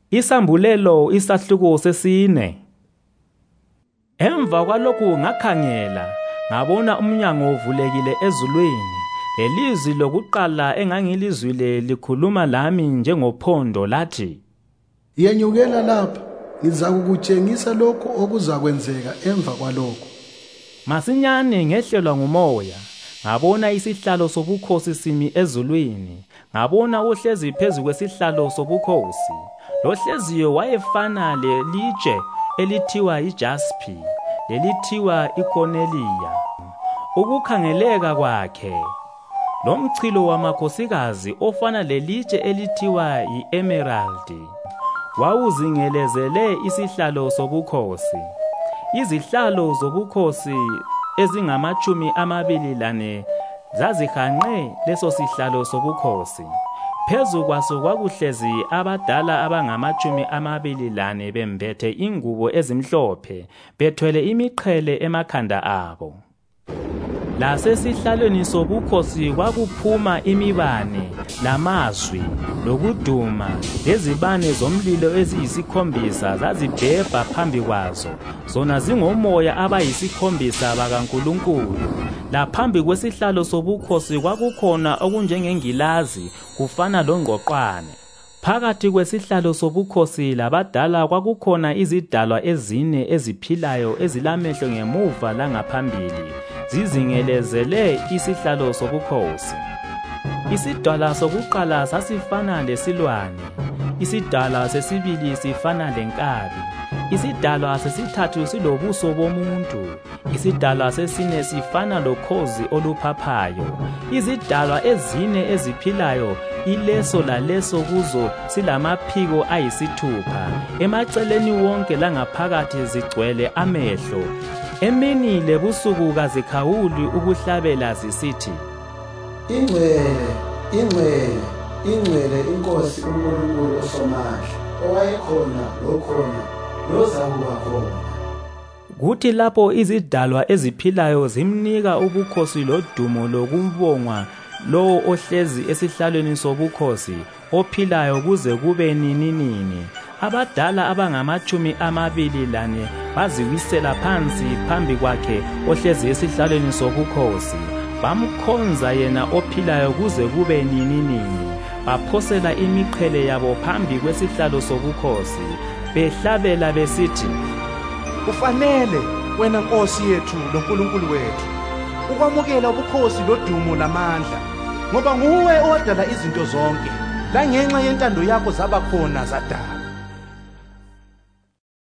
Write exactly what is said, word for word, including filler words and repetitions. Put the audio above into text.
Isambulelo isahluko sesine. Emva kwalokhu ngakhangela, ngabona umnyango uvulekile ezulwini, lelizwi lokuqala engangilizwile likhuluma lami njengophondo lathi, "Yenyukela lapha, ngizakukutshengisa lokho okuzakwenzeka emva kwalokho." Masinyane ngehlelwa ngumoya, ngabona isihlalo sobukhosi simi ezulwini, ngabona ohlezi phezu kwesihlalo sobukhosi. Lohleziyo wayefana lelitshe elithiwa ijaspi, lelithiwa ikoneliya. Ukukhangeleka kwakhe, lomchilo wamakhosikazi ofana lelitshe elithiwa yi-emeraldi, wawuzingelezele isihlalo sobukhosi. Izihlalo zobukhosi ezingamatshumi amabili lane zazihanqe leso sihlalo sobukhosi. Phezu kwaso kwakuhlezi abadala abangamatshumi amabili lane bembethe ingubo ezimhlophe, bethwele imiqhele emakhanda abo. Lasesihlalweni sobukhosi kwakuphuma imibane, lamazwi, lokuduma, lezibane zomlilo eziyisikhombisa zazibhebha phambi kwazo, zona zingomoya abayisikhombisa bakaNkulunkulu. Laphambi kwesihlalo sobukhosi kwakukhona okunjengengilazi, kufana longqoqwane. Phakathi kwesihlalo sobukhosi labadala kwakukhona izidalwa ezine eziphilayo ezilamehlo ngemuva langaphambili, zizingelezele isihlalo sobukhosi. Isidalwa sokuqala sasifana lesilwane, isidalwa sesibili sifana lenkabi, isidalwa sesithathu silobuso bomuntu, isidalwa sesine sifana lokhozi oluphaphayo. Izidalwa ezine eziphilayo, ileso laleso kuzo silamaphiko ayisithupha, emaceleni wonke langaphakathi zigcwele amehlo. Emini lebusuku kazikhawuli ukuhlabela zisithi, "Ingcwele, ingcwele, ingcwele iNkosi uNkulunkulu uSomandla, owayekhona lokhona lozakuba khona." Kuthi lapho izidalwa eziphilayo zimnika ubukhosi lodumo lokubongwa lowo ohlezi esihlalweni sobukhosi, ophilayo kuze kube nininini, abadala abangamatshumi amabili lane baziwisela phansi phambi kwakhe ohlezi esihlalweni sobukhosi, bamkhonza yena ophilayo kuze kube nininini. Baphosela imiqhele yabo phambi kwesihlalo sobukhosi, behlabela besithi, "Kufanele wena Nkosi yethu loNkulunkulu wethu, ukwamukela ubukhosi lodumo lamandla, ngoba nguwe owadala izinto zonke, langenxa yentando yakho zabakhona zadala."